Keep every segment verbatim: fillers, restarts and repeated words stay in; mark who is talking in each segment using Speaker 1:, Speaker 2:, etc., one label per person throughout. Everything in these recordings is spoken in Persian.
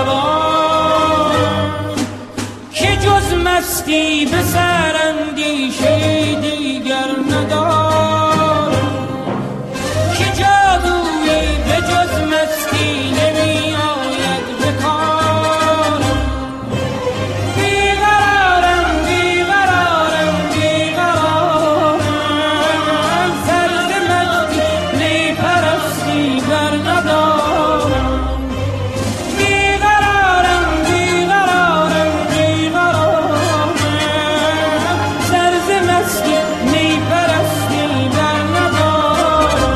Speaker 1: توانم که جز مستی به سر اندیشه دیگر ندارم، که جادویی به جز مستی نمی آید به کارم. بیقرارم بیقرارم بیقرارم، سر ز مستی می پرستی بر ندارم. بیقرارم بیقرارم بیقرارم، سر ز مستی می پرستی بر ندارم.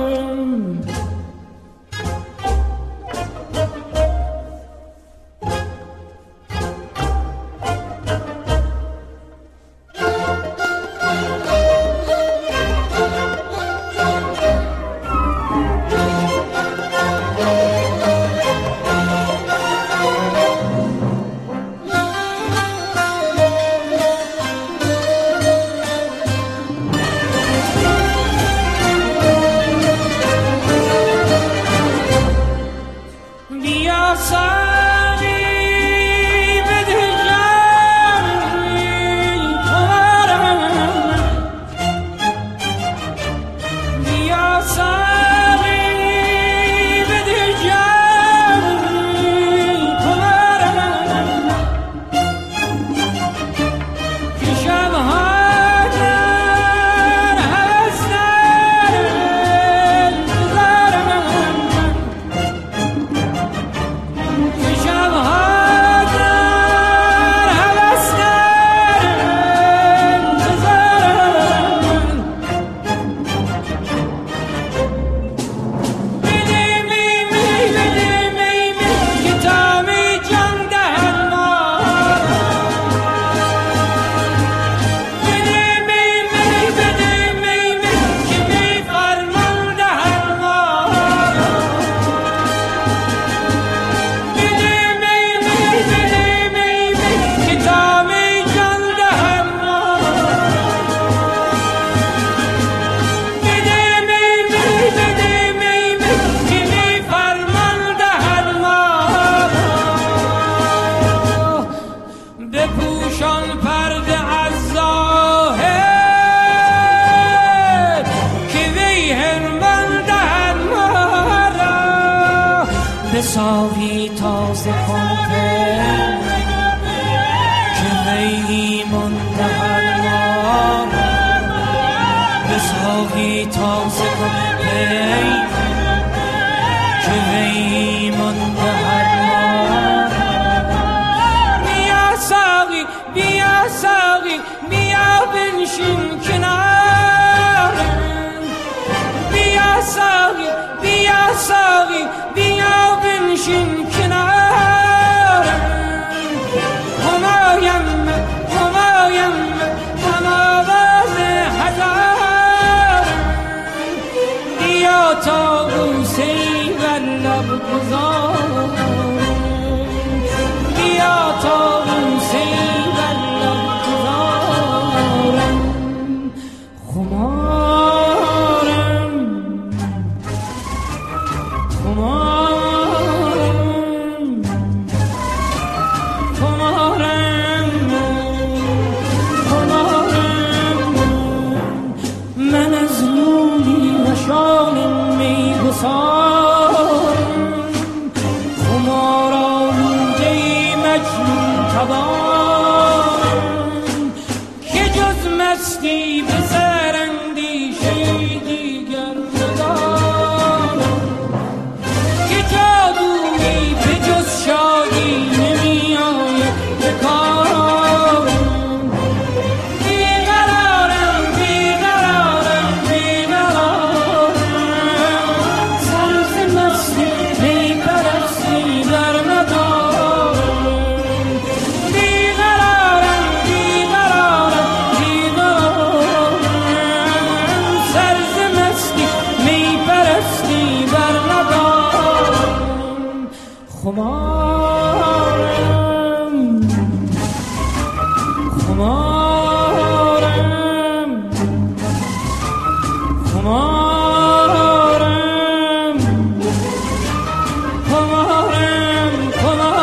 Speaker 1: بیا ساقی بده جامی خمارم، بیا ساقی بده جامی خمارم، که شبها در هوس دارم انتظارم، که شبها در هوس دارم انتظارم. بده می می بده می می که تا می جان دهد مارم. بده می می بده می می که می فرمان دهد مارم. بده می می بده می می که تا می جان دهد مارم. بده می می بده می می که می فرمان دهد مارم. بپوشان پرده از ظاهر که وی هرمان دهد مارا. بساقی تازه کن که وی ایمان دهد مارا. بساقی تازه کن که وی ایمان دهد مارا. بیا ساقی بیا ساقی بیا بنشین کنارم. بیا ساقی بیا ساقی بیا بنشین کنارم. همایم همایم هم آواز هزارم. بیا تا بوسه‌ای بر لب گذارم. بیا تا بوسه‌ای بر لب گذارم. خمارم خمارم خمارم خمارم، من از لولی و شال میگسارم. خمار آلوده مجنون توانم که جز مستی به سر اندیشه دیگر ندارم، که جادویی به جز شادی نمی آید به کارم. بیقرارم بیقرارم بیقرارم، سر ز مستی می پرستی بر ندارم. بیقرارم بیقرارم بیقرارم، سر ز مستی می پرستی بر ندارم. خمارم خمارم خمارم خمارم خمارم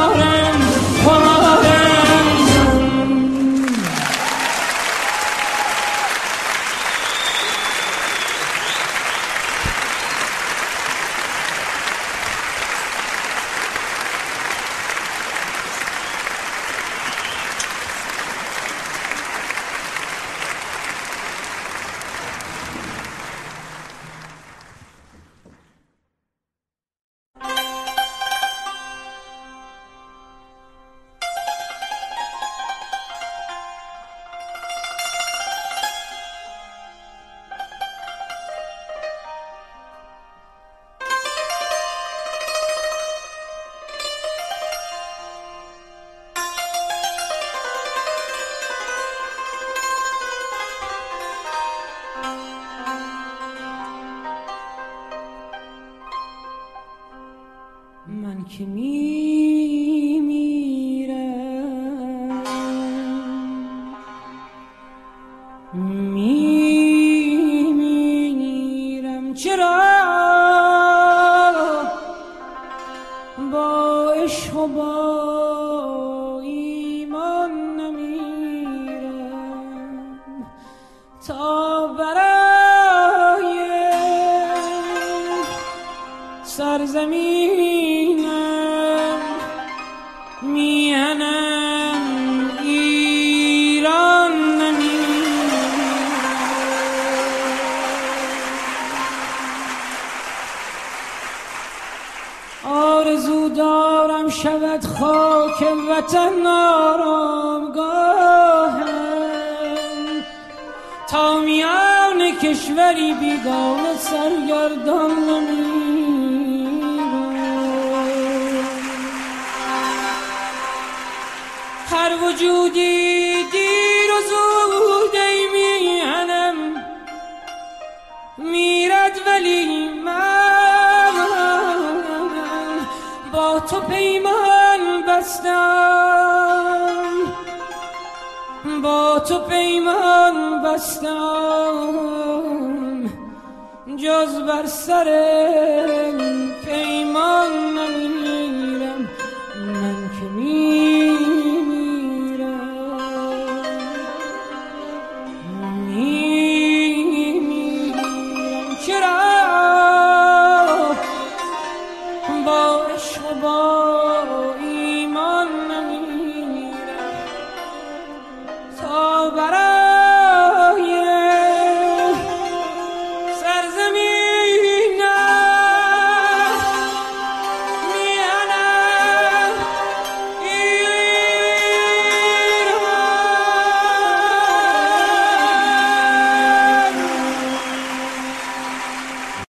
Speaker 1: ایمان نمیرم تا برای سرزمینم میهنم ایران نمیرم. آرزو دارم شود خاک وطن آرامگاهم تا میان کشوری بیگانه سرگردان نمیرم. هر وجودی دیر و زود ای میهنم میرد ولی من با تو پیمان بستم، با تو پیمان بستم، جز بر سر پیمان نمیرم. من که می